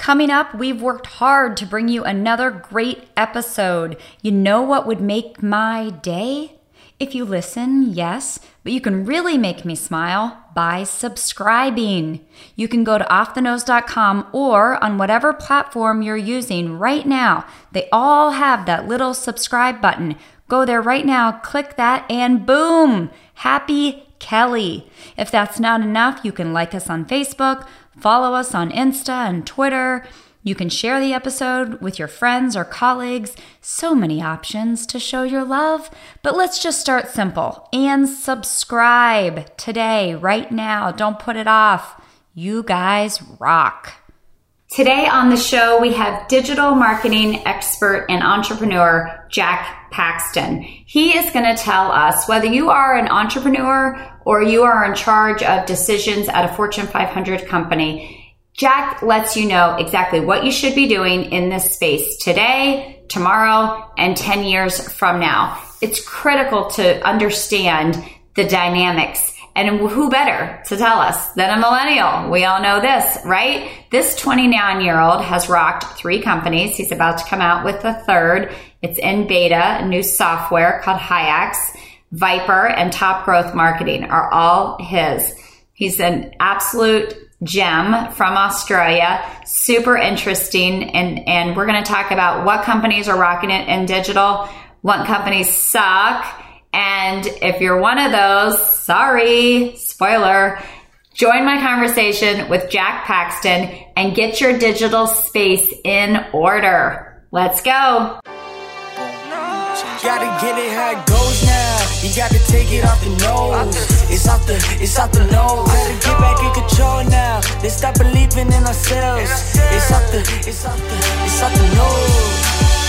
Coming up, we've worked hard to bring you another great episode. You know what would make my day? If you listen, yes, but you can really make me smile by subscribing. You can go to offthenose.com or on whatever platform you're using right now. They all have that little subscribe button. Go there right now, click that, and boom, happy Kelly. If that's not enough, you can like us on Facebook, follow us on Insta and Twitter. You can share the episode with your friends or colleagues. So many options to show your love. But let's just start simple and subscribe today, right now. Don't put it off. You guys rock. Today on the show, we have digital marketing expert and entrepreneur, Jack Paxton. He is going to tell us whether you are an entrepreneur or you are in charge of decisions at a Fortune 500 company. Jack lets you know exactly what you should be doing in this space today, tomorrow, and 10 years from now. It's critical to understand the dynamics. And who better to tell us than a millennial? We all know this, right? This 29-year-old has rocked 3 companies. He's about to come out with a third. It's in beta, a new software called Hiax, Viper, and Top Growth Marketing are all his. He's an absolute gem from Australia, super interesting. And we're going to talk about what companies are rocking it in digital, what companies suck. And if you're one of those, sorry, spoiler, join my conversation with Jack Paxton and get your digital space in order. Let's go. Gotta get it how it goes now. You gotta take it off the nose. It's off the nose. Gotta get back in control now. Let's stop believing in ourselves. It's off the nose.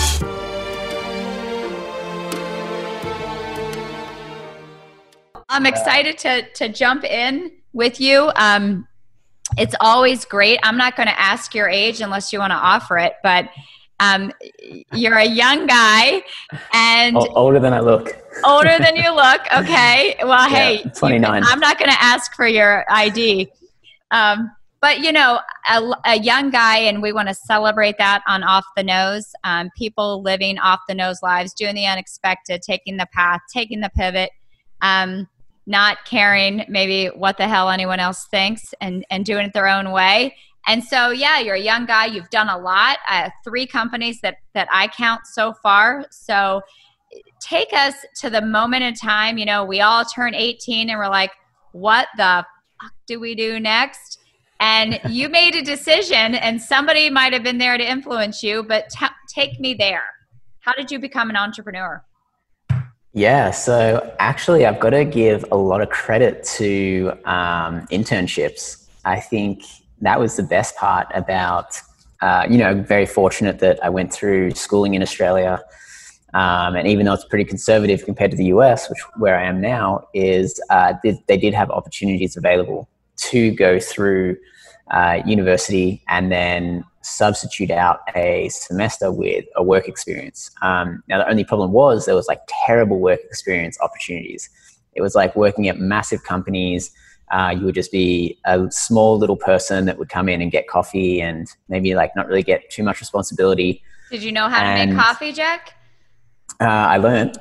I'm excited to jump in with you. It's always great. I'm not going to ask your age unless you want to offer it, but you're a young guy and older than I look. Older than you look. Okay. Well, yeah, hey, 29. I'm not going to ask for your ID. But you know, a young guy, and we want to celebrate that on Off the Nose. People living off the nose lives, doing the unexpected, taking the path, taking the pivot, not caring maybe what the hell anyone else thinks and doing it their own way. And so, yeah, you're a young guy. You've done a lot. 3 companies that I count so far. So take us to the moment in time. You know, we all turn 18 and we're like, what the fuck do we do next? And you made a decision and somebody might have been there to influence you, but take me there. How did you become an entrepreneur? Yeah, so actually I've got to give a lot of credit to internships. I think that was the best part about, very fortunate that I went through schooling in Australia. And even though it's pretty conservative compared to the US, where I am now, is they did have opportunities available to go through university and then substitute out a semester with a work experience. Now, the only problem was there was like terrible work experience opportunities. It was like working at massive companies. You would just be a small little person that would come in and get coffee and maybe like not really get too much responsibility. Did you know how to make coffee, Jack? I learned.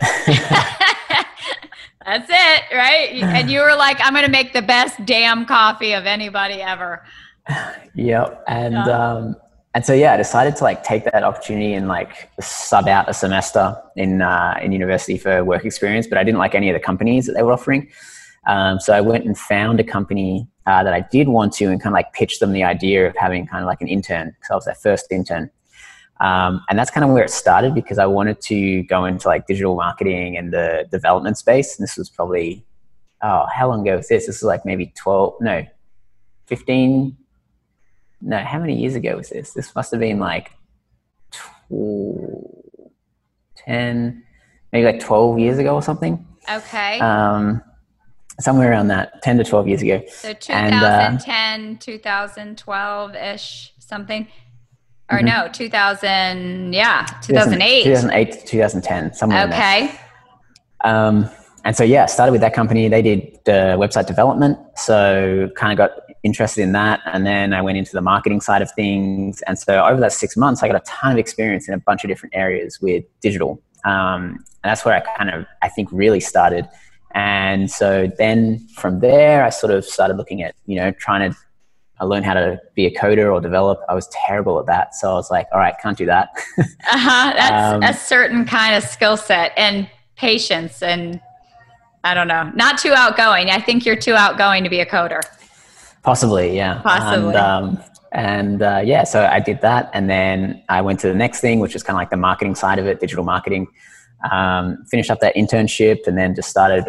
That's it, right? And you were like, I'm going to make the best damn coffee of anybody ever. Yep. And so, yeah, I decided to like take that opportunity and like sub out a semester in university for work experience, but I didn't like any of the companies that they were offering. So I went and found a company that I did want to and kind of like pitch them the idea of having kind of like an intern, because I was their first intern. And that's kind of where it started, because I wanted to go into like digital marketing and the development space. And this was probably, how long ago was this? This was like maybe 15. No, how many years ago was this? This must have been like 10, maybe like 12 years ago or something. Okay. Somewhere around that, 10 to 12 years ago. So 2010, 2012-ish, something. Or no, 2008. 2008 to 2010, somewhere in there. Okay. And so, yeah, started with that company. They did website development. So kind of got interested in that. And then I went into the marketing side of things. And so over that 6 months, I got a ton of experience in a bunch of different areas with digital. And that's where I think really started. And so then from there, I sort of started looking at, I learned how to be a coder or develop. I was terrible at that. So I was like, all right, can't do that. That's a certain kind of skill set and patience, and I don't know, not too outgoing. I think you're too outgoing to be a coder. Possibly, yeah. Possibly. So I did that. And then I went to the next thing, which is kind of like the marketing side of it, digital marketing. Finished up that internship and then just started,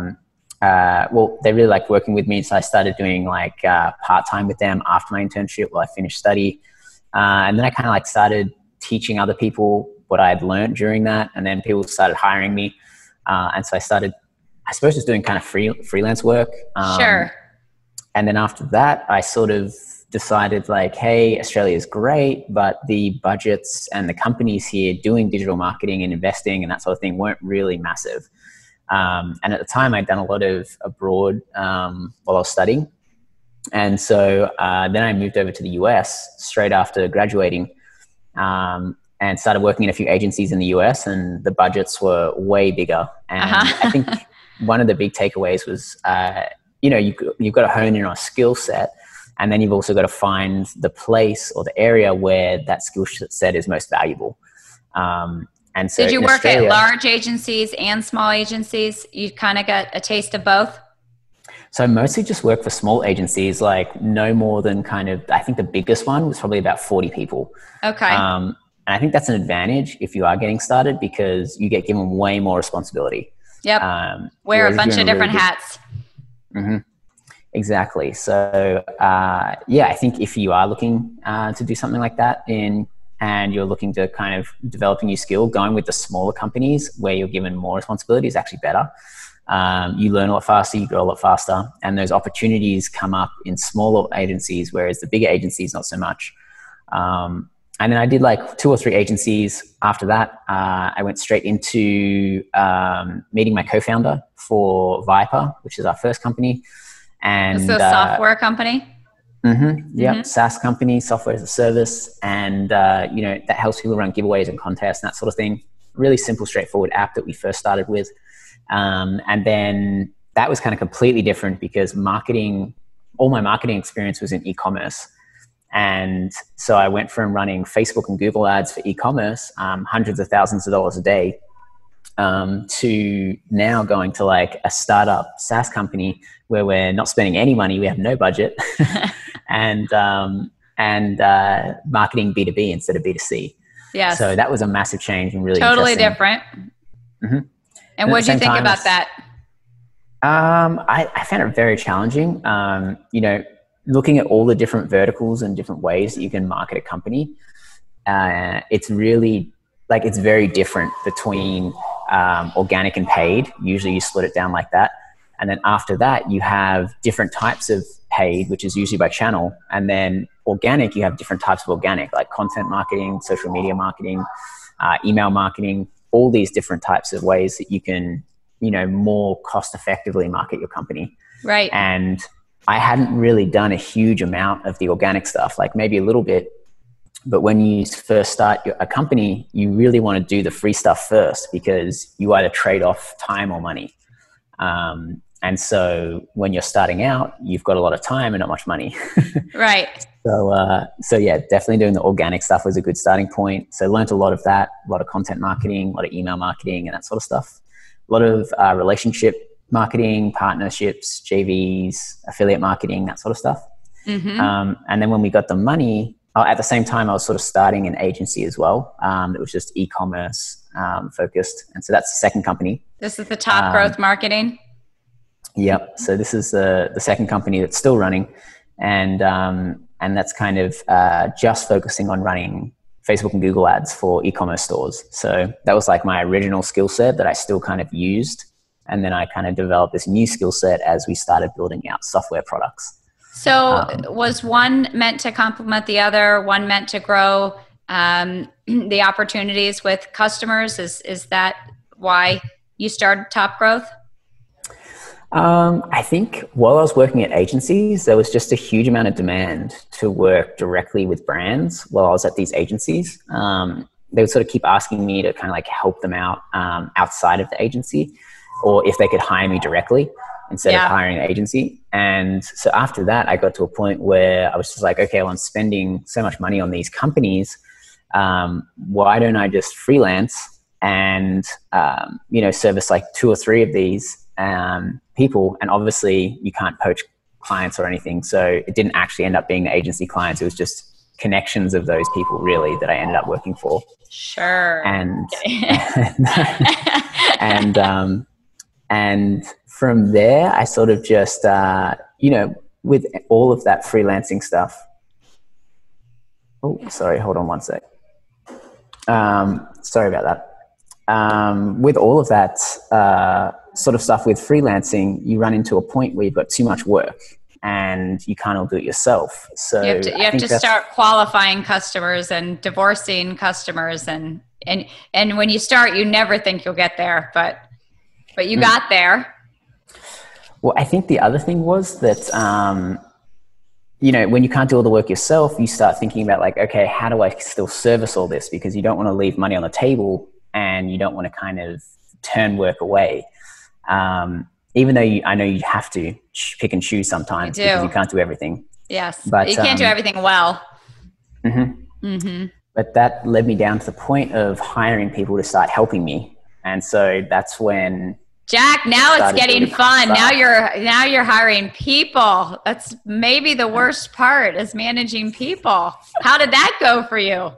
they really liked working with me. So I started doing part-time with them after my internship while I finished study. And then I kind of started teaching other people what I had learned during that. And then people started hiring me. And so I started, I suppose, just doing kind of freelance work. Sure. And then after that, I sort of decided hey, Australia is great, but the budgets and the companies here doing digital marketing and investing and that sort of thing weren't really massive. And at the time, I'd done a lot of abroad while I was studying. And so then I moved over to the US straight after graduating and started working in a few agencies in the US, and the budgets were way bigger. And I think one of the big takeaways was, you've got to hone in on a skill set, and then you've also got to find the place or the area where that skill set is most valuable. And so did you work at large agencies and small agencies? You kind of got a taste of both? So I mostly just worked for small agencies, no more than I think the biggest one was probably about 40 people. Okay. And I think that's an advantage if you are getting started because you get given way more responsibility. Yep. Wear a bunch of different hats. Mm-hmm. Exactly. So, I think if you are looking to do something like that and you're looking to kind of develop a new skill, going with the smaller companies where you're given more responsibility is actually better. You learn a lot faster, you grow a lot faster, and those opportunities come up in smaller agencies, whereas the bigger agencies, not so much. And then I did 2 or 3 agencies. After that, I went straight into meeting my co-founder for Viper, which is our first company. And it's a software company? Mm-hmm, yeah, SaaS company, software as a service. And, that helps people run giveaways and contests and that sort of thing. Really simple, straightforward app that we first started with. And then that was kind of completely different because all my marketing experience was in e-commerce. And so I went from running Facebook and Google ads for e-commerce, hundreds of thousands of dollars a day, to now going to a startup SaaS company where we're not spending any money. We have no budget and marketing B2B instead of B2C. Yeah. So that was a massive change and really totally different. Mm-hmm. And what did you think about that? I found it very challenging. Looking at all the different verticals and different ways that you can market a company, it's really it's very different between organic and paid. Usually you split it down like that. And then after that, you have different types of paid, which is usually by channel. And then organic, you have different types of organic, like content marketing, social media marketing, email marketing, all these different types of ways that you can, more cost effectively market your company. Right. And I hadn't really done a huge amount of the organic stuff, maybe a little bit. But when you first start a company, you really want to do the free stuff first because you either trade off time or money. And so when you're starting out, you've got a lot of time and not much money. Right. So yeah, definitely doing the organic stuff was a good starting point. So learned a lot of that, a lot of content marketing, a lot of email marketing and that sort of stuff. A lot of relationship marketing, partnerships, JVs, affiliate marketing, that sort of stuff. Mm-hmm. And then when we got the money, at the same time, I was sort of starting an agency as well. That was just e-commerce focused. And so that's the second company. This is the Top Growth Marketing? Yep. So this is the second company that's still running. And that's kind of just focusing on running Facebook and Google ads for e-commerce stores. So that was my original skill set that I still kind of used. And then I kind of developed this new skill set as we started building out software products. So was one meant to complement the other, one meant to grow the opportunities with customers? Is that why you started Top Growth? I think while I was working at agencies, there was just a huge amount of demand to work directly with brands while I was at these agencies. They would sort of keep asking me to kind of like help them out outside of the agency, or if they could hire me directly instead of hiring an agency. And so after that, I got to a point where I was just like, okay, well, I'm spending so much money on these companies. Why don't I just freelance and, service like 2 or 3 of these people? And obviously you can't poach clients or anything. So it didn't actually end up being the agency clients. It was just connections of those people really that I ended up working for. Sure. And, and from there, I sort of just, with all of that freelancing stuff. Oh, sorry. Hold on one sec. Sorry about that. With all of that sort of stuff with freelancing, you run into a point where you've got too much work and you can't all do it yourself. So you have to start qualifying customers and divorcing customers. And when you start, you never think you'll get there, but you got there. Well, I think the other thing was that, when you can't do all the work yourself, you start thinking about like, okay, how do I still service all this? Because you don't want to leave money on the table and you don't want to kind of turn work away. Even though I know you have to pick and choose sometimes because you can't do everything. Yes, but you can't do everything well. Mm-hmm. Mm-hmm. But that led me down to the point of hiring people to start helping me. And so that's when... Jack, now it's getting fun. Now you're hiring people. That's maybe the worst part is managing people. How did that go for you?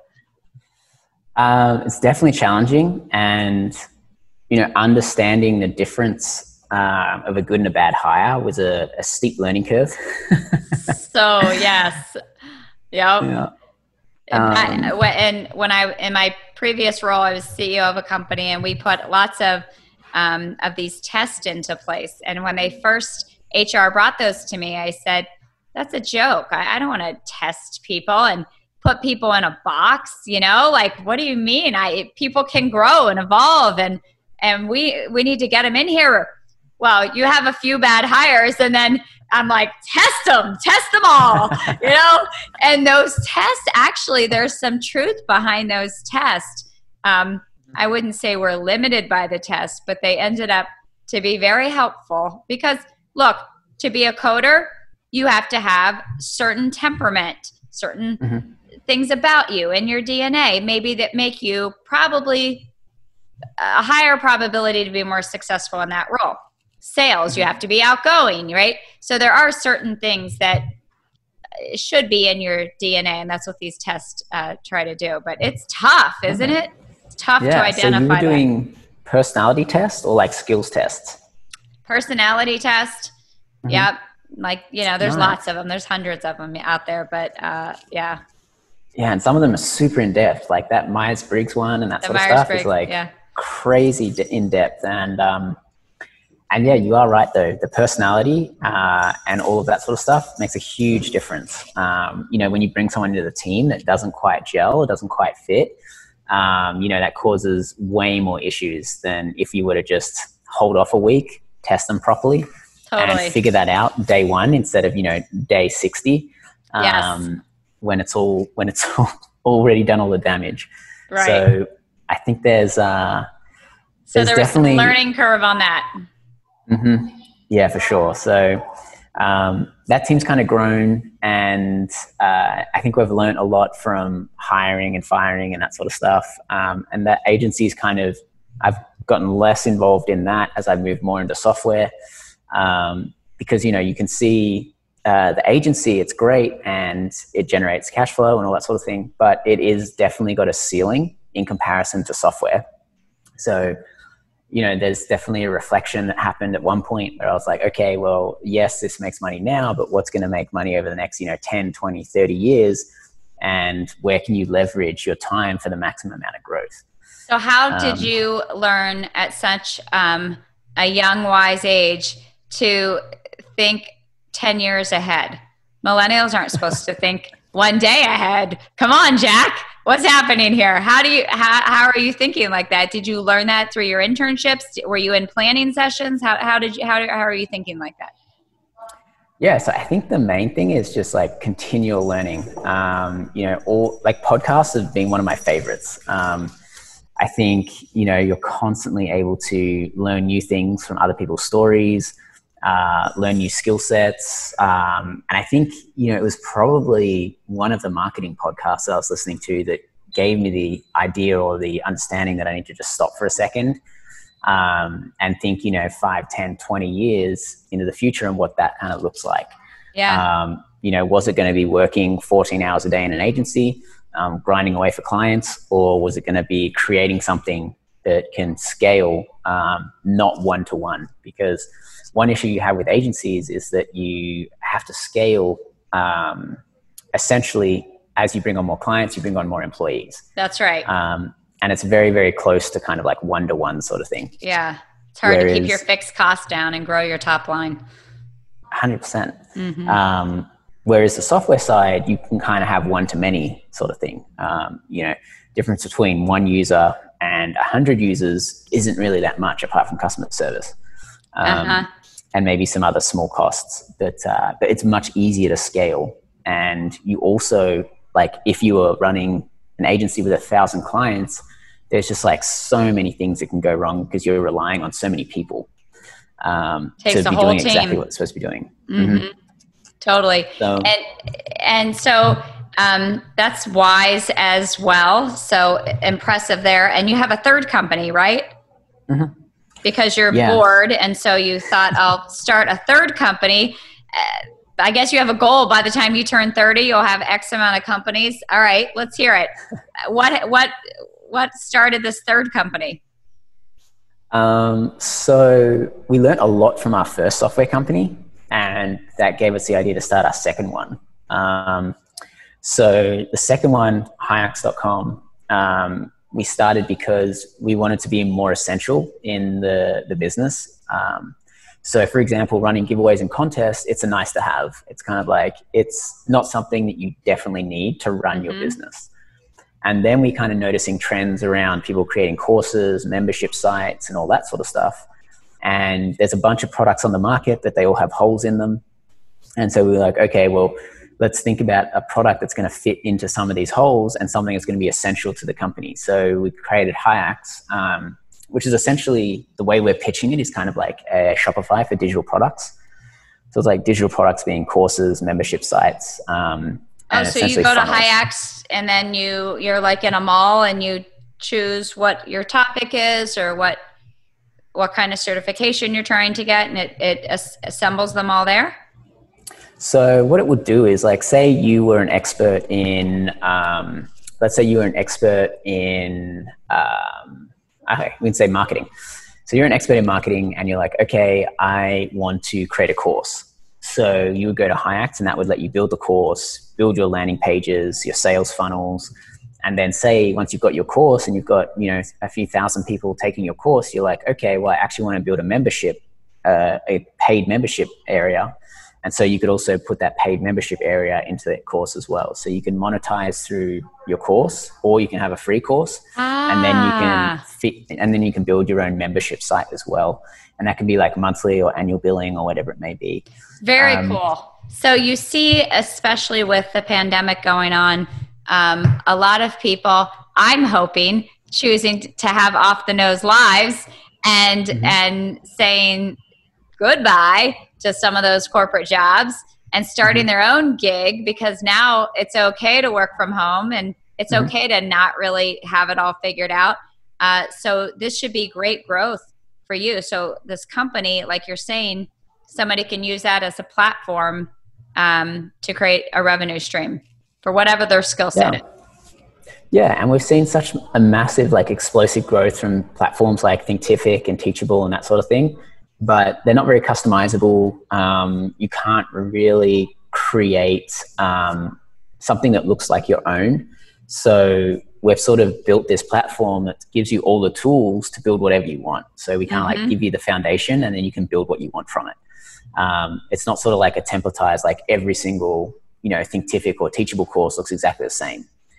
It's definitely challenging, and understanding the difference of a good and a bad hire was a steep learning curve. So yes, yep. Yeah. And when I in my previous role, I was CEO of a company, and we put lots of these tests into place. And when they first HR brought those to me, I said, "That's a joke. I don't want to test people and put people in a box. Like, what do you mean? People can grow and evolve, and we need to get them in here." Well, you have a few bad hires, and then I'm like, test them all, And those tests, actually, there's some truth behind those tests. I wouldn't say we're limited by the test, but they ended up to be very helpful because, look, to be a coder, you have to have certain temperament, certain things about you and your DNA, maybe that make you probably a higher probability to be more successful in that role. Sales, you have to be outgoing, right? So there are certain things that should be in your DNA, and that's what these tests try to do. But it's tough, isn't it? It's tough to identify. So you were doing personality tests or like skills tests? Personality test. Yep. Like, there's lots of them. There's hundreds of them out there, but yeah. Yeah, and some of them are super in depth, like that Myers-Briggs one and that sort of stuff is like crazy in depth. And yeah, you are right though. The personality and all of that sort of stuff makes a huge difference. When you bring someone into the team that doesn't quite gel, doesn't quite fit, that causes way more issues than if you were to just hold off a week, test them properly, and figure that out day 1 instead of day 60. When it's already done all the damage. Right. So I think there's there was definitely a learning curve on that. Mm-hmm. Yeah, for sure. So that team's kind of grown, and I think we've learned a lot from hiring and firing and that sort of stuff. And that agency's I've gotten less involved in that as I moved more into software, because you can see the agency, it's great and it generates cash flow and all that sort of thing, but it is definitely got a ceiling in comparison to software. So there's definitely a reflection that happened at one point where I was like, okay, well, yes, this makes money now, but what's going to make money over the next, 10, 20, 30 years? And where can you leverage your time for the maximum amount of growth? So how did you learn at such a young, wise age to think 10 years ahead? Millennials aren't supposed to think one day ahead. Come on, Jack. What's happening here? How are you thinking like that? Did you learn that through your internships? Were you in planning sessions? How are you thinking like that? Yeah, so I think the main thing is just like continual learning. All like podcasts have been one of my favorites. I think, you're constantly able to learn new things from other people's stories, learn new skill sets. And I think, it was probably one of the marketing podcasts that I was listening to that gave me the idea or the understanding that I need to just stop for a second and think, 5, 10, 20 years into the future and what that kind of looks like. Yeah. Was it going to be working 14 hours a day in an agency, grinding away for clients, or was it going to be creating something that can scale, not one-to-one? Because one issue you have with agencies is that you have to scale essentially as you bring on more clients, you bring on more employees. That's right. And it's very, very close to kind of like one-to-one sort of thing. Yeah. It's hard to keep your fixed costs down and grow your top line. 100%. Mm-hmm. Whereas the software side, you can kind of have one-to-many sort of thing. Difference between one user and 100 users isn't really that much apart from customer service. And maybe some other small costs, but it's much easier to scale. And you also, like, if you are running an agency with 1,000 clients, there's just like so many things that can go wrong because you're relying on so many people to be doing exactly what it's supposed to be doing. Mm-hmm. Totally. So, and so that's wise as well. So impressive there. And you have a third company, right? Mm-hmm. Because you're bored, and so you thought, I'll start a third company. I guess you have a goal. By the time you turn 30, you'll have X amount of companies. All right, let's hear it. What started this third company? So we learned a lot from our first software company, and that gave us the idea to start our second one. So the second one, Hiax.com, we started because we wanted to be more essential in the business. So for example, running giveaways and contests, it's a nice to have. It's kind of like, it's not something that you definitely need to run your business. And then we kind of noticing trends around people creating courses, membership sites, and all that sort of stuff. And there's a bunch of products on the market that they all have holes in them. And so we were like, okay, well, let's think about a product that's going to fit into some of these holes and something that's going to be essential to the company. So we created Hiax, which is essentially, the way we're pitching it is kind of like a Shopify for digital products. So it's like digital products being courses, membership sites. So you go to Hiax and then you're like in a mall and you choose what your topic is or what kind of certification you're trying to get, and it assembles them all there? So what it would do is, like, say you were an expert in, let's say you were an expert in, we can say marketing. So you're an expert in marketing and you're like, okay, I want to create a course. So you would go to Hiax and that would let you build the course, build your landing pages, your sales funnels. And then say, once you've got your course and you've got, a few thousand people taking your course, you're like, okay, well, I actually want to build a membership, a paid membership area. And so you could also put that paid membership area into that course as well. So you can monetize through your course, or you can have a free course, and then you can build your own membership site as well. And that can be like monthly or annual billing or whatever it may be. Very cool. So you see, especially with the pandemic going on, a lot of people, I'm hoping, choosing to have off the nose lives and saying goodbye to some of those corporate jobs and starting their own gig, because now it's okay to work from home and it's okay to not really have it all figured out. So this should be great growth for you. So this company, like you're saying, somebody can use that as a platform to create a revenue stream for whatever their skill set is. Yeah, and we've seen such a massive, like, explosive growth from platforms like Thinkific and Teachable and that sort of thing. But they're not very customizable. You can't really create something that looks like your own. So we've sort of built this platform that gives you all the tools to build whatever you want. So we kind of like give you the foundation and then you can build what you want from it. It's not sort of like a templatized, like every single, Thinkific or Teachable course looks exactly the same.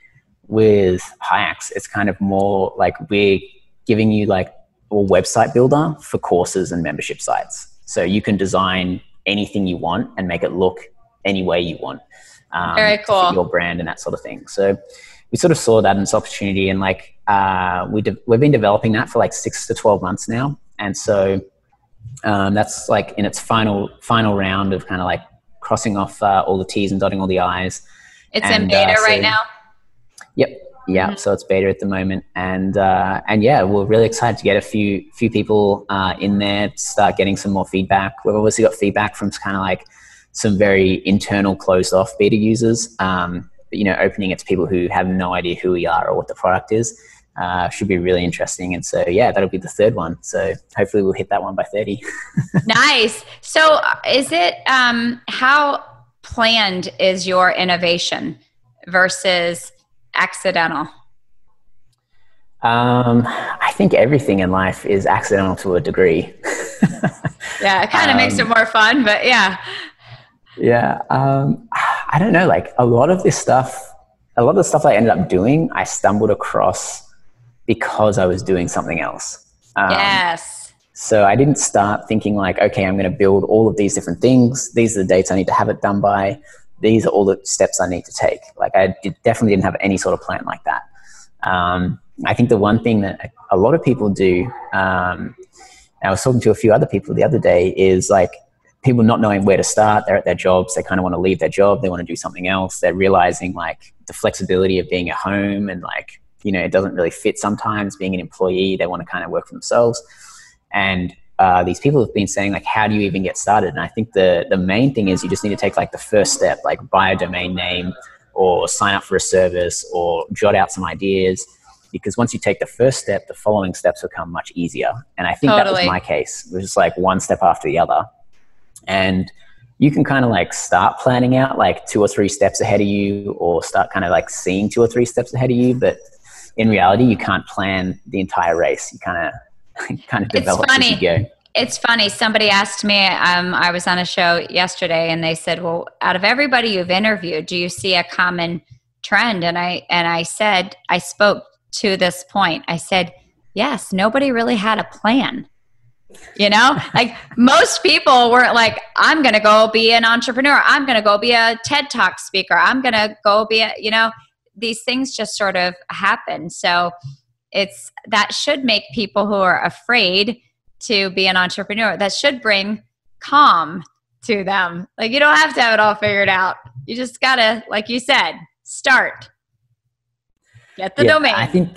with Hyax, it's kind of more like we're giving you like a website builder for courses and membership sites. So you can design anything you want and make it look any way you want. Very cool. To fit your brand and that sort of thing. So we sort of saw that as an opportunity, and like we've been developing that for like 6 to 12 months now. And so that's like in its final round of kind of like crossing off all the T's and dotting all the I's. It's in beta right now? Yep. Yeah. Mm-hmm. So it's beta at the moment. And yeah, we're really excited to get a few people in there to start getting some more feedback. We've obviously got feedback from kind of like some very internal closed off beta users, but, you know, opening it to people who have no idea who we are or what the product is should be really interesting. And so, yeah, that'll be the third one. So hopefully we'll hit that one by 30. Nice. So is it, how planned is your innovation versus accidental? I think everything in life is accidental to a degree. Yeah, it kind of makes it more fun, but yeah. Yeah. I don't know, like a lot of the stuff I ended up doing, I stumbled across because I was doing something else. Yes. So I didn't start thinking like, okay, I'm going to build all of these different things. These are the dates I need to have it done by. These are all the steps I need to take. Like definitely didn't have any sort of plan like that. I think the one thing that a lot of people do, I was talking to a few other people the other day, is like people not knowing where to start. They're at their jobs. They kind of want to leave their job. They want to do something else. They're realizing like the flexibility of being at home, and like, you know, it doesn't really fit sometimes being an employee. They want to kind of work for themselves. And these people have been saying like, how do you even get started? And I think the main thing is you just need to take like the first step, like buy a domain name or sign up for a service or jot out some ideas. Because once you take the first step, the following steps become much easier. And I think that was my case. It was just like one step after the other. And you can kind of like start planning out like 2 or 3 steps ahead of you, or start kind of like seeing 2 or 3 steps ahead of you. But in reality, you can't plan the entire race. You kind of develop as you go. It's funny. Somebody asked me, I was on a show yesterday, and they said, well, out of everybody you've interviewed, do you see a common trend? And I said, I spoke to this point. I said, yes, nobody really had a plan. You know, like most people weren't like, I'm going to go be an entrepreneur. I'm going to go be a TED Talk speaker. I'm going to go be you know, these things just sort of happen. So that should make people who are afraid to be an entrepreneur, that should bring calm to them. Like, you don't have to have it all figured out. You just gotta, like you said, start. Get the domain. I think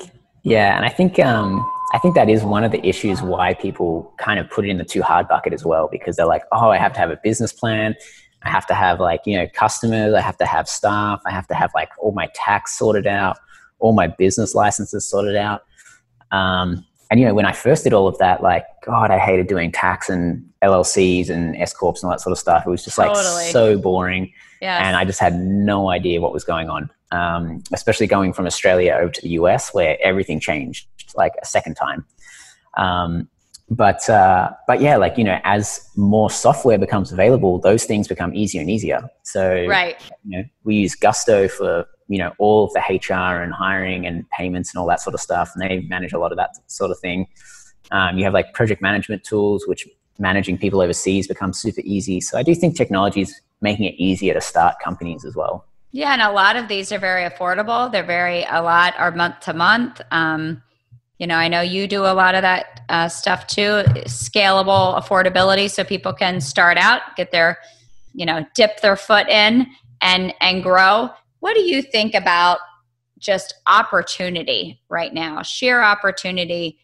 that is one of the issues why people kind of put it in the too hard bucket as well, because they're like, oh, I have to have a business plan. I have to have like, you know, customers. I have to have staff. I have to have like all my tax sorted out, all my business licenses sorted out. And, you know, when I first did all of that, like, God, I hated doing tax and LLCs and S Corps and all that sort of stuff. It was just like so boring. Yes. And I just had no idea what was going on, especially going from Australia over to the US, where everything changed like a second time. But yeah, like, you know, as more software becomes available, those things become easier and easier. So, right. You know, we use Gusto for, you know, all of the HR and hiring and payments and all that sort of stuff. And they manage a lot of that sort of thing. You have like project management tools, which managing people overseas becomes super easy. So I do think technology is making it easier to start companies as well. Yeah. And a lot of these are very affordable. A lot are month to month. You know, I know you do a lot of that stuff too, scalable affordability, so people can start out, get their, you know, dip their foot in and grow. What do you think about just opportunity right now, sheer opportunity?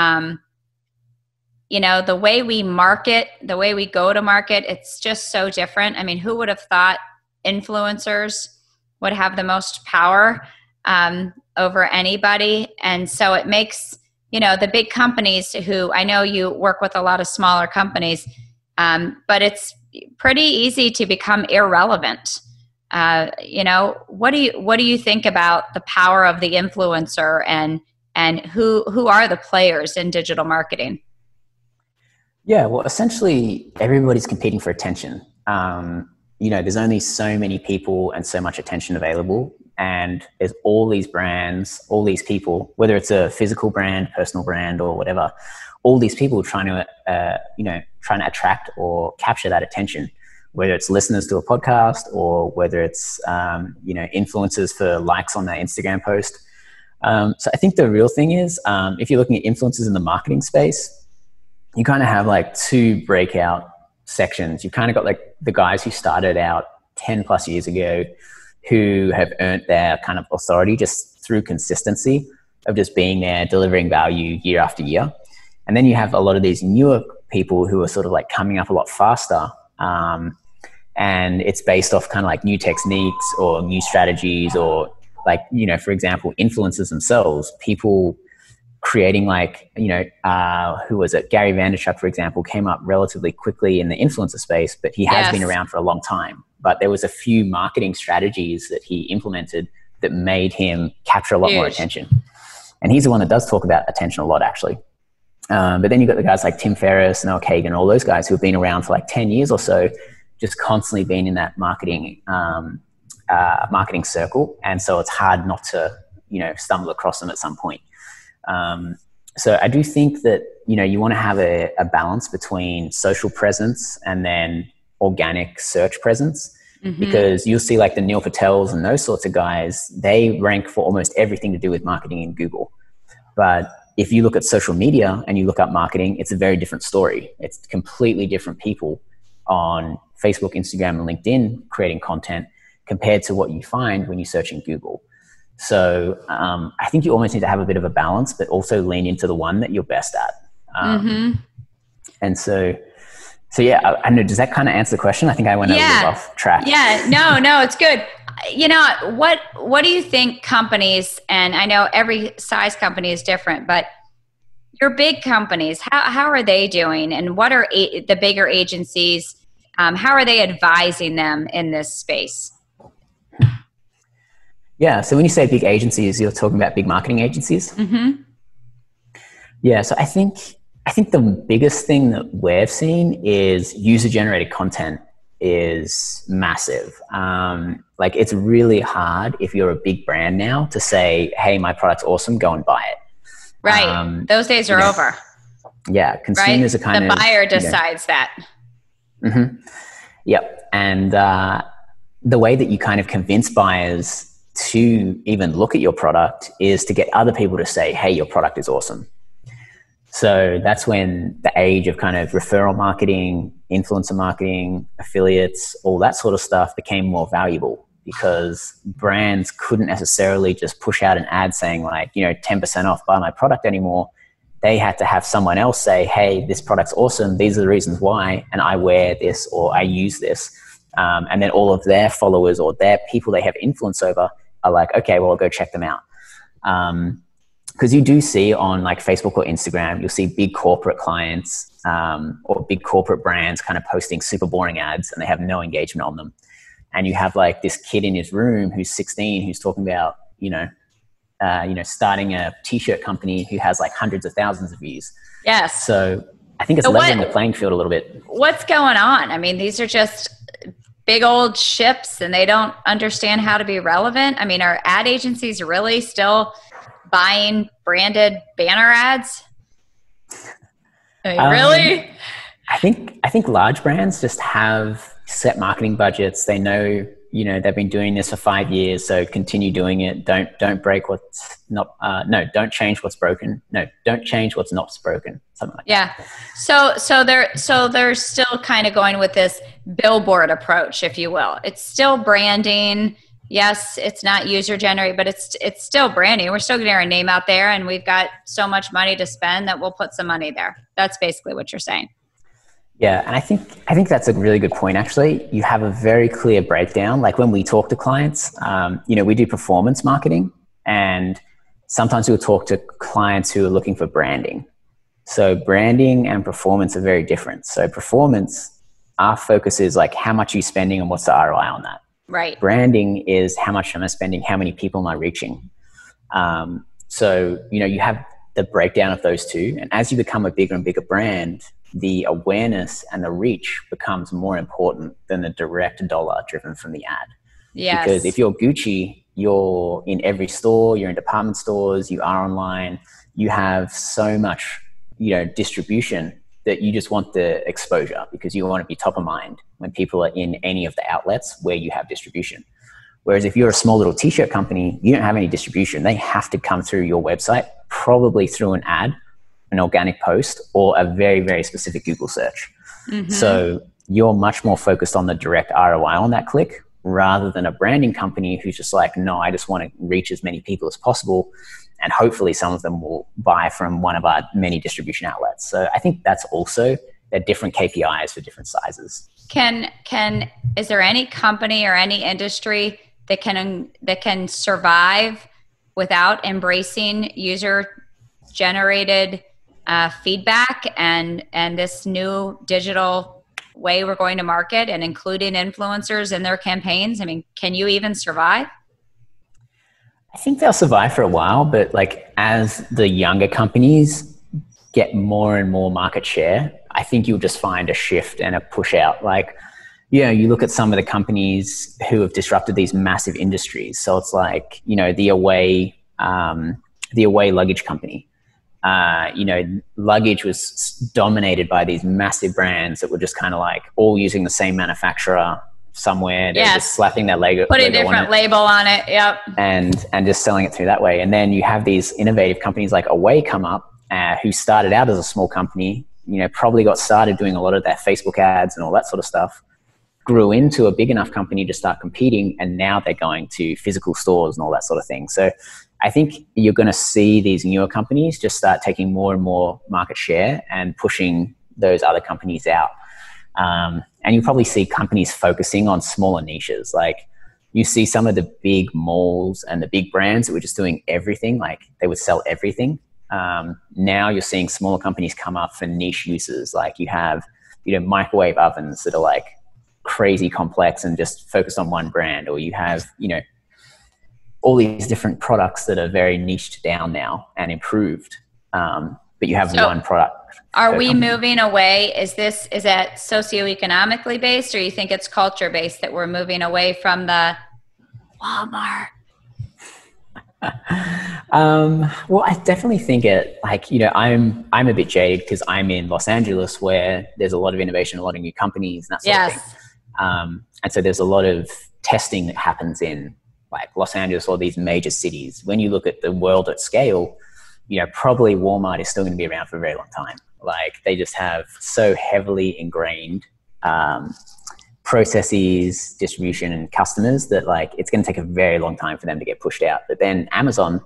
You know, the way we market, the way we go to market, it's just so different. I mean, who would have thought influencers would have the most power over anybody? And so it makes, you know, the big companies, who I know you work with a lot of smaller companies, but it's pretty easy to become irrelevant. You know, what do you think about the power of the influencer and who are the players in digital marketing? Yeah, well, essentially everybody's competing for attention. You know, there's only so many people and so much attention available. and there's all these brands, all these people, whether it's a physical brand, personal brand, or whatever, all these people trying to attract or capture that attention, whether it's listeners to a podcast or whether it's influencers for likes on their Instagram post. So I think the real thing is, if you're looking at influencers in the marketing space, you kind of have like two breakout sections. You've kind of got like the guys who started out 10 plus years ago, who have earned their kind of authority just through consistency of just being there, delivering value year after year. And then you have a lot of these newer people who are sort of like coming up a lot faster. And it's based off kind of like new techniques or new strategies, or like, for example, influencers themselves, people creating like, who was it? Gary Vaynerchuk, for example, came up relatively quickly in the influencer space, but he has been around for a long time. But there was a few marketing strategies that he implemented that made him capture a lot more attention. And he's the one that does talk about attention a lot, actually. But then you've got the guys like Tim Ferriss, Noah Kagan, all those guys who have been around for like 10 years or so, just constantly been in that marketing circle. And so it's hard not to, stumble across them at some point. So I do think that, you want to have a balance between social presence and then organic search presence, because you'll see like the Neil Patels and those sorts of guys, they rank for almost everything to do with marketing in Google. But if you look at social media and you look up marketing, it's a very different story. It's completely different people on Facebook, Instagram, and LinkedIn creating content compared to what you find when you search in Google. So I think you almost need to have a bit of a balance, but also lean into the one that you're best at. And so yeah, I know, does that kind of answer the question? I think I went a little off track. Yeah, no, it's good. What do you think companies, and I know every size company is different, but your big companies, how are they doing? And what are the bigger agencies? How are they advising them in this space? Yeah. So when you say big agencies, you're talking about big marketing agencies? Yeah. So I think the biggest thing that we've seen is user-generated content is massive. Like it's really hard if you're a big brand now to say, hey, my product's awesome, go and buy it. Right. Those days are over. Yeah. Consumers are kind of... The buyer decides that. Yep. And the way that you kind of convince buyers to even look at your product is to get other people to say, hey, your product is awesome. So that's when the age of kind of referral marketing, influencer marketing, affiliates, all that sort of stuff became more valuable, because brands couldn't necessarily just push out an ad saying like, 10% off, buy my product anymore. They had to have someone else say, hey, this product's awesome. These are the reasons why. And I wear this or I use this. And then all of their followers or their people they have influence over are like, okay, well, I'll go check them out. Because you do see on like Facebook or Instagram, you'll see big corporate clients or big corporate brands kind of posting super boring ads and they have no engagement on them. And you have like this kid in his room who's 16 who's talking about, starting a t-shirt company who has like hundreds of thousands of views. Yes. So I think it's leveling the playing field a little bit. What's going on? I mean, these are just big old ships and they don't understand how to be relevant. I mean, are ad agencies really still buying branded banner ads? I mean, really? I think large brands just have set marketing budgets. They know, they've been doing this for 5 years, so continue doing it. Don't break what's not. Don't change what's broken. No, don't change what's not broken. Something like that. Yeah. So they're still kind of going with this billboard approach, if you will. It's still branding. Yes, it's not user generated, but it's still branding. We're still getting our name out there, and we've got so much money to spend that we'll put some money there. That's basically what you're saying. Yeah, and I think that's a really good point, actually. You have a very clear breakdown. Like when we talk to clients, we do performance marketing, and sometimes we'll talk to clients who are looking for branding. So branding and performance are very different. So performance, our focus is like how much are you spending and what's the ROI on that? Right. Branding is how much am I spending, how many people am I reaching? So, you have the breakdown of those two. And as you become a bigger and bigger brand, the awareness and the reach becomes more important than the direct dollar driven from the ad. Yes. Because if you're Gucci you're in every store, you're in department stores, you are online, you have so much, distribution that you just want the exposure because you want to be top of mind when people are in any of the outlets where you have distribution. Whereas if you're a small little t-shirt company, you don't have any distribution. They have to come through your website, probably through an ad, an organic post, or a very, very specific Google search. Mm-hmm. So you're much more focused on the direct ROI on that click rather than a branding company who's just like, no, I just want to reach as many people as possible. And hopefully some of them will buy from one of our many distribution outlets. So I think that's also, they're different KPIs for different sizes. Is there any company or any industry that can survive without embracing user generated feedback and this new digital way we're going to market and including influencers in their campaigns? I mean, can you even survive? I think they'll survive for a while, but like as the younger companies get more and more market share, I think you'll just find a shift and a push out. Like, you look at some of the companies who have disrupted these massive industries. So it's like, the away luggage company. Luggage was dominated by these massive brands that were just kind of like all using the same manufacturer somewhere. They're just slapping their logo, put a different label on it. Yep. And just selling it through that way. And then you have these innovative companies like Away come up, who started out as a small company, probably got started doing a lot of their Facebook ads and all that sort of stuff, grew into a big enough company to start competing. And now they're going to physical stores and all that sort of thing. So I think you're going to see these newer companies just start taking more and more market share and pushing those other companies out. And you probably see companies focusing on smaller niches. Like you see some of the big malls and the big brands that were just doing everything, like they would sell everything. Now you're seeing smaller companies come up for niche uses. Like you have, microwave ovens that are like crazy complex and just focused on one brand, or you have, all these different products that are very niched down now and improved. But you have one product. Are we moving away? Is that socioeconomically based, or you think it's culture based that we're moving away from the Walmart? Well, I definitely think it, like, I'm a bit jaded because I'm in Los Angeles where there's a lot of innovation, a lot of new companies and that sort of thing. And so there's a lot of testing that happens in like Los Angeles or these major cities. When you look at the world at scale, probably Walmart is still going to be around for a very long time. Like they just have so heavily ingrained processes, distribution, and customers that like it's going to take a very long time for them to get pushed out. But then Amazon,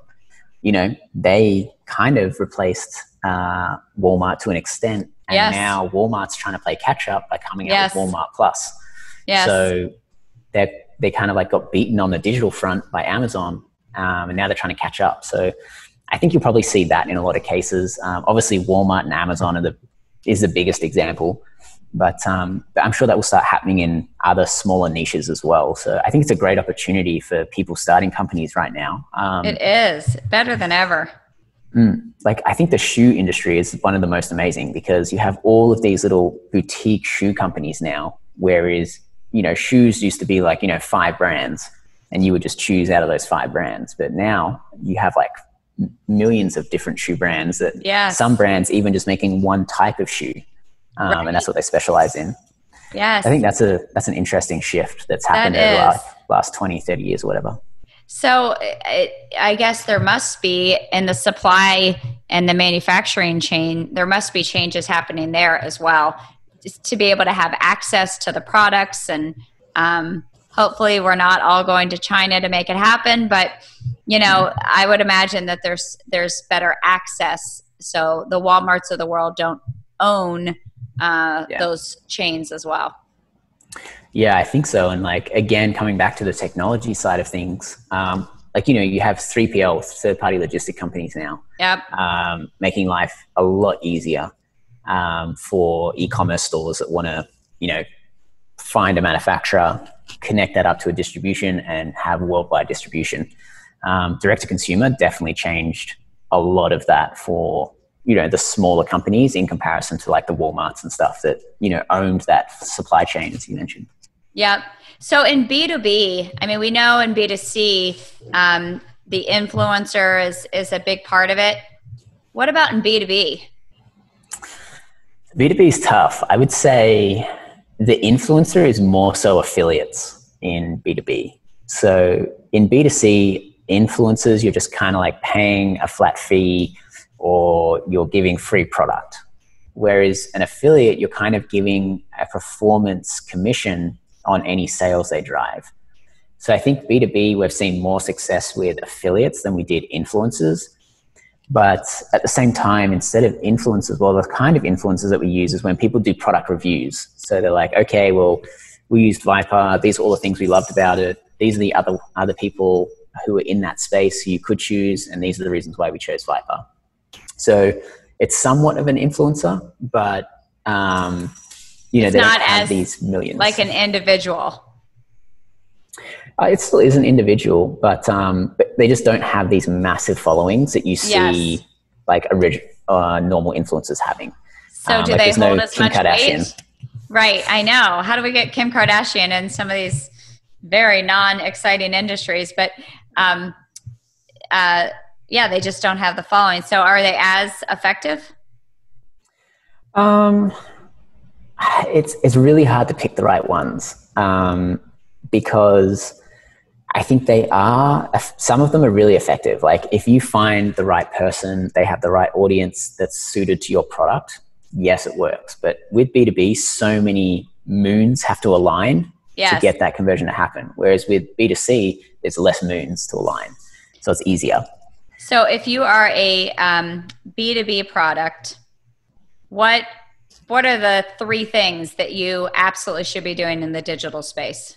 they kind of replaced Walmart to an extent, and now Walmart's trying to play catch up by coming out with Walmart Plus. So they kind of like got beaten on the digital front by Amazon, and now they're trying to catch up. So I think you'll probably see that in a lot of cases. Obviously, Walmart and Amazon is the biggest example, but I'm sure that will start happening in other smaller niches as well. So I think it's a great opportunity for people starting companies right now. It is better than ever. Like I think the shoe industry is one of the most amazing because you have all of these little boutique shoe companies now, whereas shoes used to be like 5 brands, and you would just choose out of those 5 brands. But now you have like millions of different shoe brands that some brands even just making one type of shoe. And that's what they specialize in. Yes. I think that's an interesting shift that's happened over the last 20, 30 years, or whatever. So I guess there must be in the supply and the manufacturing chain, there must be changes happening there as well to be able to have access to the products. And hopefully we're not all going to China to make it happen, but I would imagine that there's better access. So the Walmarts of the world don't own those chains as well. Yeah, I think so. And like, again, coming back to the technology side of things, you have 3PL, third-party logistic companies now, making life a lot easier for e-commerce stores that want to, find a manufacturer, connect that up to a distribution and have worldwide distribution. Direct to consumer definitely changed a lot of that for, the smaller companies in comparison to like the Walmarts and stuff that, owned that supply chain, as you mentioned. Yeah. So in B2B, I mean, we know in B2C, the influencer is a big part of it. What about in B2B? B2B is tough. I would say the influencer is more so affiliates in B2B. So in B2C, influencers, you're just kind of like paying a flat fee or you're giving free product. Whereas an affiliate, you're kind of giving a performance commission on any sales they drive. So I think B2B, we've seen more success with affiliates than we did influencers. But at the same time, instead of influencers, well, the kind of influencers that we use is when people do product reviews. So they're like, okay, well, we used Viper. These are all the things we loved about it. These are the other people who are in that space who you could choose. And these are the reasons why we chose Viper. So it's somewhat of an influencer, but, they don't have these millions. Like an individual. It still is an individual, but they just don't have these massive followings that you see like normal influencers having. So do they hold as much weight? Right, I know. How do we get Kim Kardashian in some of these very non-exciting industries? But they just don't have the following. So are they as effective? It's really hard to pick the right ones because I think some of them are really effective. Like if you find the right person, they have the right audience that's suited to your product, yes, it works. But with B2B, so many moons have to align to get that conversion to happen. Whereas with B2C, there's less moons to align. So it's easier. So if you are a B2B product, what are the 3 things that you absolutely should be doing in the digital space?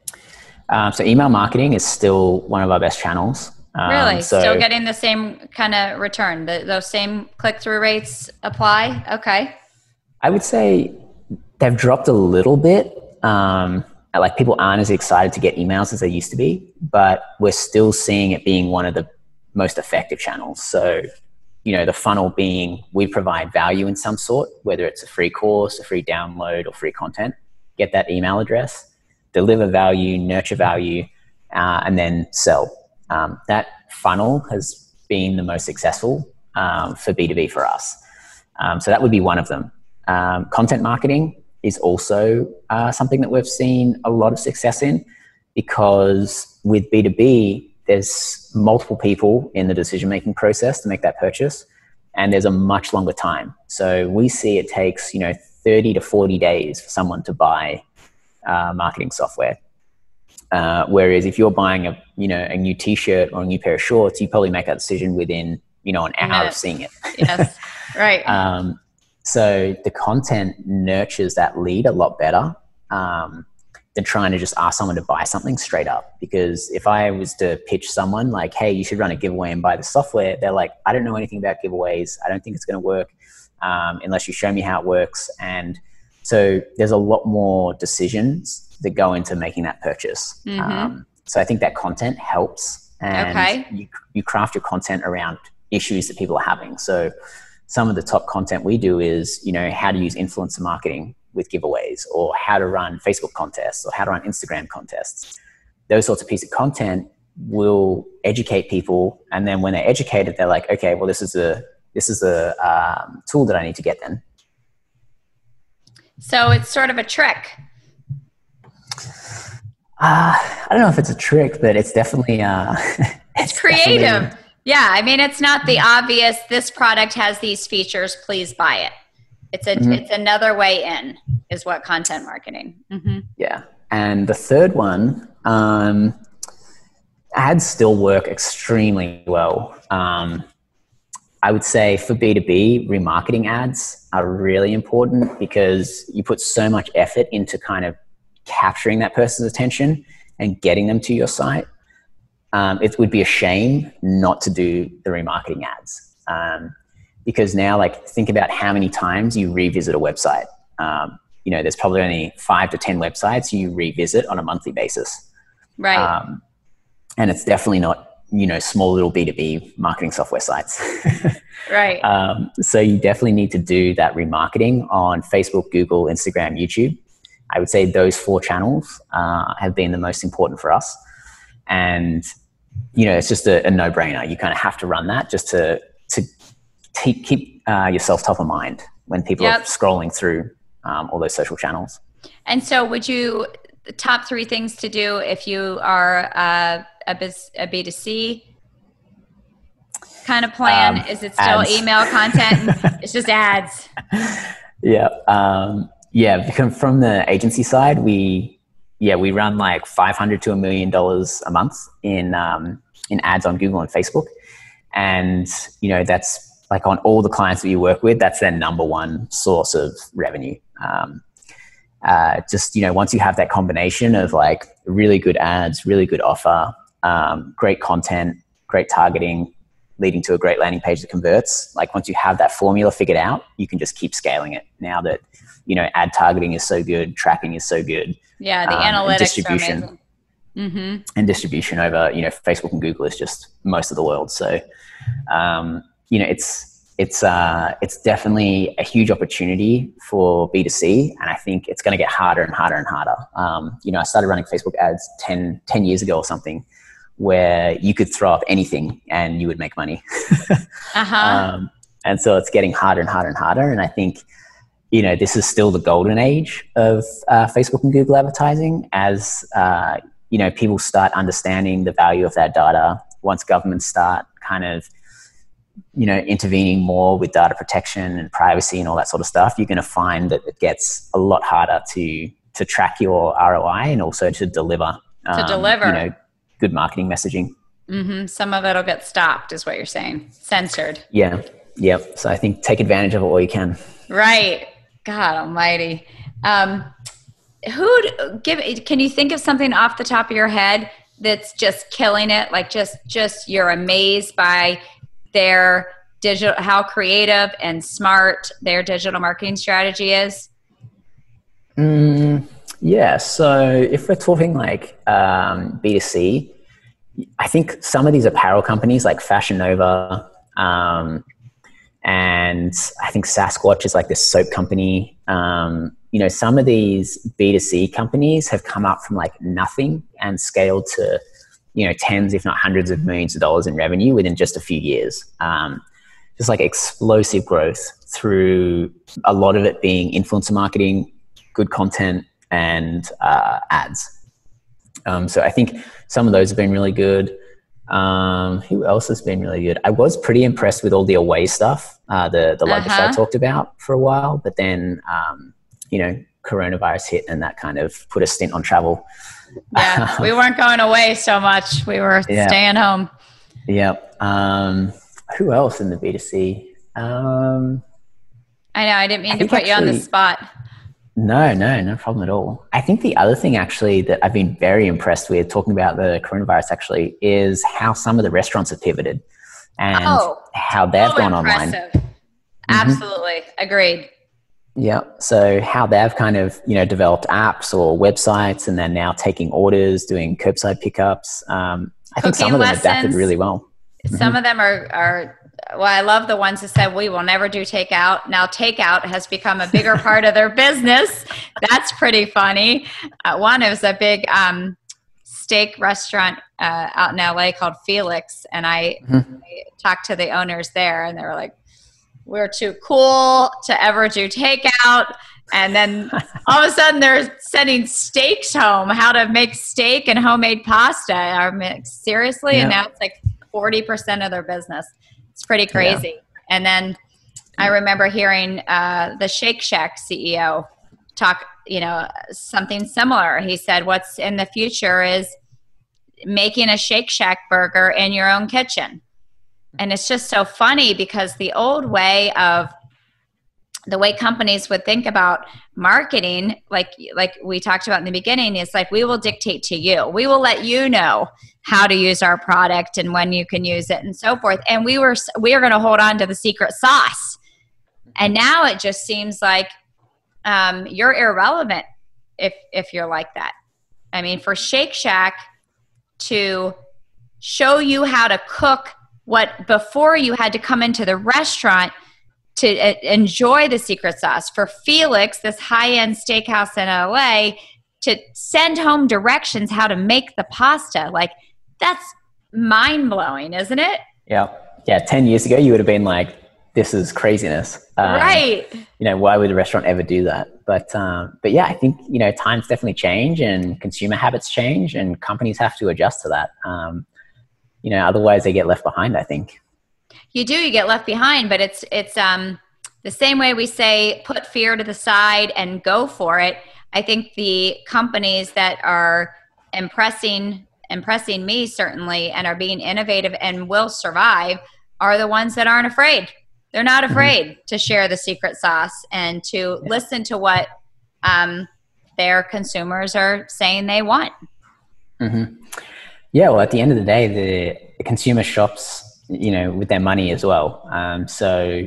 So email marketing is still one of our best channels. Really? Still getting the same kind of return? Those same click-through rates apply? Okay. I would say they've dropped a little bit. Like people aren't as excited to get emails as they used to be, but we're still seeing it being one of the most effective channels. So, the funnel being we provide value in some sort, whether it's a free course, a free download, or free content. Get that email address, deliver value, nurture value, and then sell. That funnel has been the most successful for B2B for us. So that would be one of them. Content marketing is also something that we've seen a lot of success in because with B2B, there's multiple people in the decision-making process to make that purchase, and there's a much longer time. So we see it takes, 30 to 40 days for someone to buy marketing software. Whereas if you're buying a new t-shirt or a new pair of shorts, you probably make that decision within, an hour of seeing it. Yes, right. So the content nurtures that lead a lot better than trying to just ask someone to buy something straight up. Because if I was to pitch someone like, hey, you should run a giveaway and buy the software, they're like, I don't know anything about giveaways. I don't think it's going to work unless you show me how it works. And so there's a lot more decisions that go into making that purchase. Mm-hmm. So I think that content helps. And you craft your content around issues that people are having. So some of the top content we do is, how to use influencer marketing with giveaways, or how to run Facebook contests, or how to run Instagram contests. Those sorts of pieces of content will educate people. And then when they're educated, they're like, okay, well, this is a tool that I need to get then. So it's sort of a trick. I don't know if it's a trick, but it's definitely it's creative. Yeah, I mean, it's not the obvious, this product has these features, please buy it. It's another way in, is what content marketing. Mm-hmm. Yeah. And the third one, ads still work extremely well. I would say for B2B, remarketing ads are really important because you put so much effort into kind of capturing that person's attention and getting them to your site. It would be a shame not to do the remarketing ads. Because now, think about how many times you revisit a website. There's probably only 5 to 10 websites you revisit on a monthly basis. Right. And it's definitely not, small little B2B marketing software sites. Right. So you definitely need to do that remarketing on Facebook, Google, Instagram, YouTube. I would say those 4 channels have been the most important for us. And, it's just a no-brainer. You kind of have to run that just to keep yourself top of mind when people are scrolling through all those social channels. And so top 3 things to do if you are a B2C kind of plan? Is it still ads. Email content? It's just ads. Yeah. Because from the agency side, we run like $500 to $1 million a month in ads on Google and Facebook. And, that's like on all the clients that you work with, that's their number one source of revenue. Once you have that combination of like really good ads, really good offer, great content, great targeting, leading to a great landing page that converts. Like once you have that formula figured out, you can just keep scaling it now that, ad targeting is so good, tracking is so good. Yeah. The analytics distribution, are amazing. And distribution over, Facebook and Google is just most of the world. So, it's definitely a huge opportunity for B2C. And I think it's going to get harder and harder and harder. I started running Facebook ads 10 years ago or something, where you could throw up anything and you would make money. And so it's getting harder and harder and harder. And I think, this is still the golden age of Facebook and Google advertising as, people start understanding the value of that data. Once governments start kind of, intervening more with data protection and privacy and all that sort of stuff, you're going to find that it gets a lot harder to track your ROI and also to deliver. Good marketing messaging. Mm-hmm. Some of it'll get stopped is what you're saying. Censored. Yeah. Yep. So I think take advantage of it while you can. Right. God almighty. Can you think of something off the top of your head that's just killing it? Like just you're amazed by their digital, how creative and smart their digital marketing strategy is? Yeah. So if we're talking like B2C, I think some of these apparel companies like Fashion Nova, and I think Sasquatch is like this soap company. Some of these B2C companies have come up from like nothing and scaled to, tens, if not hundreds of millions of dollars in revenue within just a few years. Just like explosive growth through a lot of it being influencer marketing, good content, and ads. So I think some of those have been really good. Who else has been really good? I was pretty impressed with all the Away stuff, the luggage I talked about for a while, but then, coronavirus hit and that kind of put a stint on travel. Yeah, we weren't going away so much. We were staying home. Yep. Who else in the B2C? I know, I didn't mean to put you on the spot. No problem at all. I think the other thing actually that I've been very impressed with talking about the coronavirus actually is how some of the restaurants have pivoted and how they've gone online. Absolutely. Agreed. Yeah. So how they've kind of, developed apps or websites and then now taking orders, doing curbside pickups. I think some of them adapted really well. Some of them are well, I love the ones that said, we will never do takeout. Now takeout has become a bigger part of their business. That's pretty funny. One is a big steak restaurant out in LA called Felix. And I talked to the owners there and they were like, we're too cool to ever do takeout. And then all of a sudden they're sending steaks home, how to make steak and homemade pasta. I'm like, seriously? Yeah. And now it's like 40% of their business. It's pretty crazy. Yeah. And then I remember hearing the Shake Shack CEO talk, something similar. He said, what's in the future is making a Shake Shack burger in your own kitchen. And it's just so funny because the old way of the way companies would think about marketing, like we talked about in the beginning, is like, we will dictate to you. We will let you know how to use our product and when you can use it and so forth. And we are going to hold on to the secret sauce. And now it just seems like you're irrelevant if you're like that. I mean, for Shake Shack to show you how to cook what before you had to come into the restaurant to enjoy the secret sauce, for Felix, this high-end steakhouse in LA, to send home directions how to make the pasta. Like, that's mind-blowing, isn't it? Yeah. 10 years ago, you would have been like, this is craziness. Right. Why would a restaurant ever do that? But yeah, I think, times definitely change and consumer habits change and companies have to adjust to that. Otherwise they get left behind, I think. You get left behind, but it's the same way we say, put fear to the side and go for it. I think the companies that are impressing me certainly and are being innovative and will survive are the ones that aren't afraid. They're not afraid to share the secret sauce and to listen to what their consumers are saying they want. Mm-hmm. Yeah, well, at the end of the day, the consumer shops, with their money as well. So,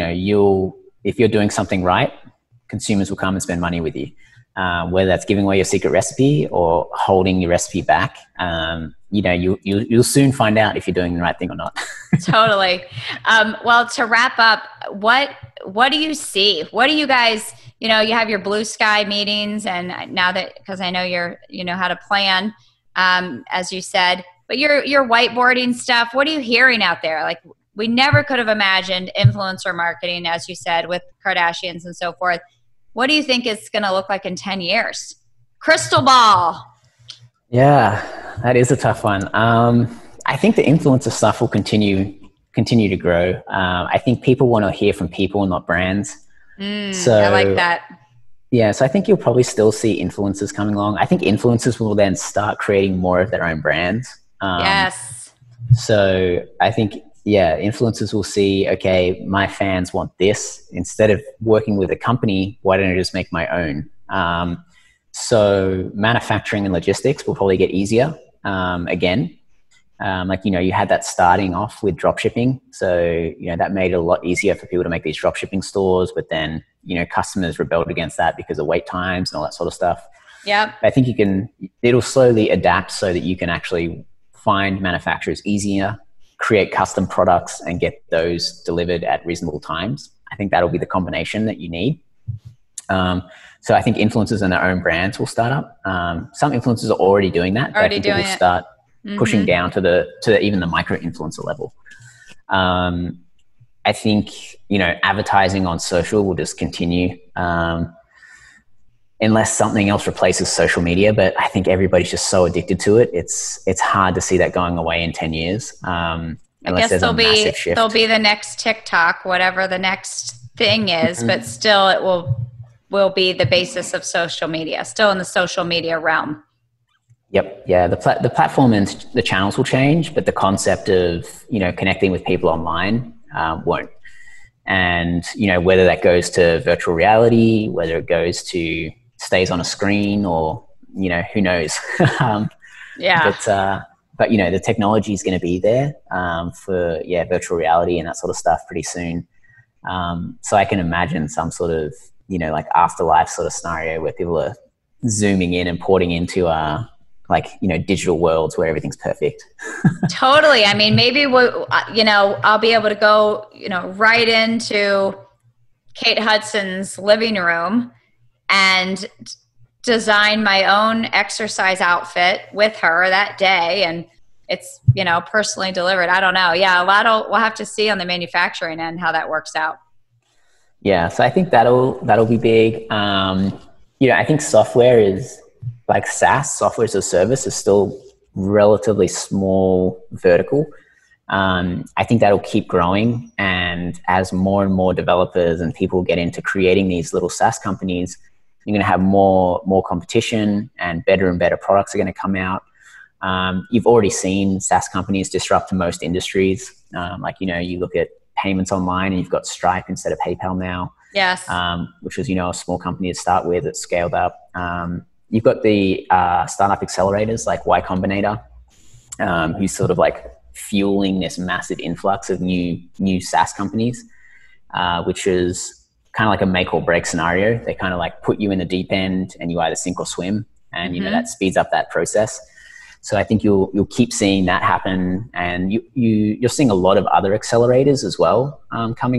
if you're doing something right, consumers will come and spend money with you. Whether that's giving away your secret recipe or holding your recipe back, you'll soon find out if you're doing the right thing or not. Totally. Well, to wrap up, what do you see? What do you guys, you have your blue sky meetings, and now that, because I know you know how to plan, as you said, but your whiteboarding stuff, what are you hearing out there? Like, we never could have imagined influencer marketing, as you said, with Kardashians and so forth. What do you think it's going to look like in 10 years? Crystal ball. Yeah, that is a tough one. I think the influencer stuff will continue to grow. I think people want to hear from people, not brands. So I like that. Yeah, so I think you'll probably still see influencers coming along. I think influencers will then start creating more of their own brands. Yes. So I think, influencers will see, okay, my fans want this. Instead of working with a company, why don't I just make my own? So manufacturing and logistics will probably get easier again. You had that starting off with drop shipping. So, that made it a lot easier for people to make these drop shipping stores, but then, customers rebelled against that because of wait times and all that sort of stuff. Yeah. I think it'll slowly adapt so that you can actually find manufacturers easier, create custom products and get those delivered at reasonable times. I think that'll be the combination that you need. So I think influencers and their own brands will start up. Some influencers are already doing that. But I think it will start pushing down to even the micro influencer level. I think, advertising on social will just continue, unless something else replaces social media. But I think everybody's just so addicted to it. It's hard to see that going away in 10 years. I guess there'll be the next TikTok, whatever the next thing is, but still it will be the basis of social media, still in the social media realm. Yep. Yeah. The platform and the channels will change, but the concept of, connecting with people online won't. And, whether that goes to virtual reality, whether it goes to stays on a screen or, who knows? Yeah. But the technology is going to be there for, virtual reality and that sort of stuff pretty soon. So I can imagine some sort of, afterlife sort of scenario where people are zooming in and porting into digital worlds where everything's perfect. Totally. I mean, maybe I'll be able to go, right into Kate Hudson's living room and design my own exercise outfit with her that day. And it's, personally delivered. I don't know. Yeah. We'll have to see on the manufacturing end how that works out. Yeah. So I think that'll be big. I think software is like SaaS, software as a service, is still relatively small vertical. I think that'll keep growing. And as more and more developers and people get into creating these little SaaS companies, you're going to have more competition and better products are going to come out. You've already seen SaaS companies disrupt most industries. You look at payments online and you've got Stripe instead of PayPal now. Yes. Which was, a small company to start with that scaled up. You've got the startup accelerators like Y Combinator, who's sort of like fueling this massive influx of new SaaS companies, which is kind of like a make or break scenario. They kind of like put you in the deep end and you either sink or swim, and that speeds up that process. So I think you'll keep seeing that happen, and you're seeing a lot of other accelerators as well coming up.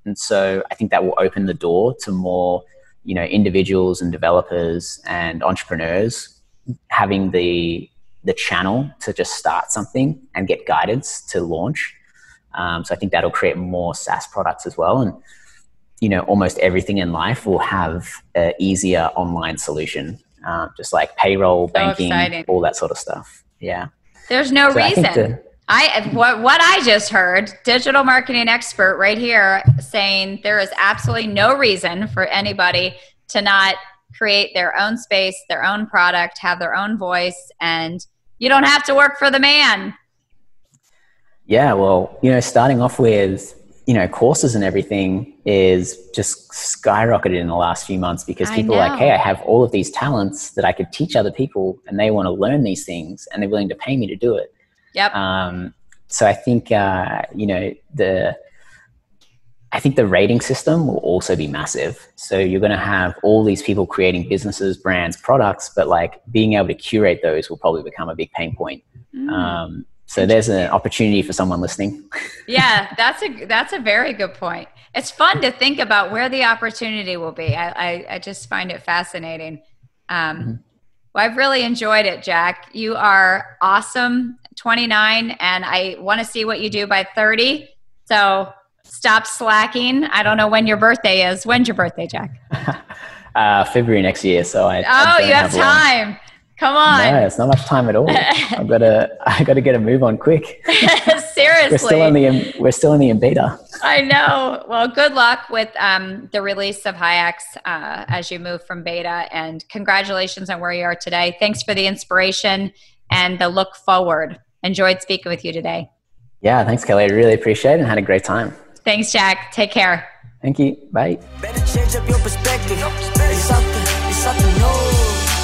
And so I think that will open the door to more, individuals and developers and entrepreneurs having the channel to just start something and get guidance to launch. So I think that'll create more SaaS products as well. And, almost everything in life will have an easier online solution, just like payroll, banking, all that sort of stuff. Yeah. There's no reason. What I just heard, digital marketing expert right here saying there is absolutely no reason for anybody to not create their own space, their own product, have their own voice, and you don't have to work for the man. Yeah, well, starting off with, courses and everything is just skyrocketed in the last few months because people are like, hey, I have all of these talents that I could teach other people and they want to learn these things and they're willing to pay me to do it. Yep. So I think, I think the rating system will also be massive. So you're going to have all these people creating businesses, brands, products, but like being able to curate those will probably become a big pain point. So there's an opportunity for someone listening. Yeah, that's a very good point. It's fun to think about where the opportunity will be. I just find it fascinating. Well, I've really enjoyed it, Jack. You are awesome, 29, and I want to see what you do by 30. So stop slacking. I don't know when your birthday is. When's your birthday, Jack? February next year. So you have time. Long. Come on. No, it's not much time at all. I got to get a move on quick. Seriously. We're still in the beta. I know. Well, good luck with the release of HiX as you move from beta, and congratulations on where you are today. Thanks for the inspiration and the look forward. Enjoyed speaking with you today. Yeah, thanks, Kelly. I really appreciate it and had a great time. Thanks, Jack. Take care. Thank you. Bye. Better change up your perspective. It's something new.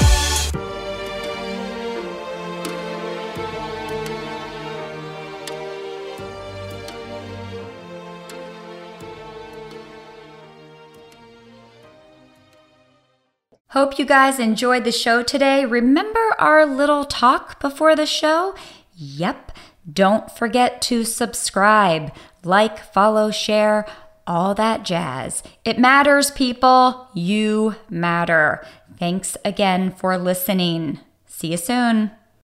Hope you guys enjoyed the show today. Remember our little talk before the show? Yep. Don't forget to subscribe, like, follow, share, all that jazz. It matters, people. You matter. Thanks again for listening. See you soon.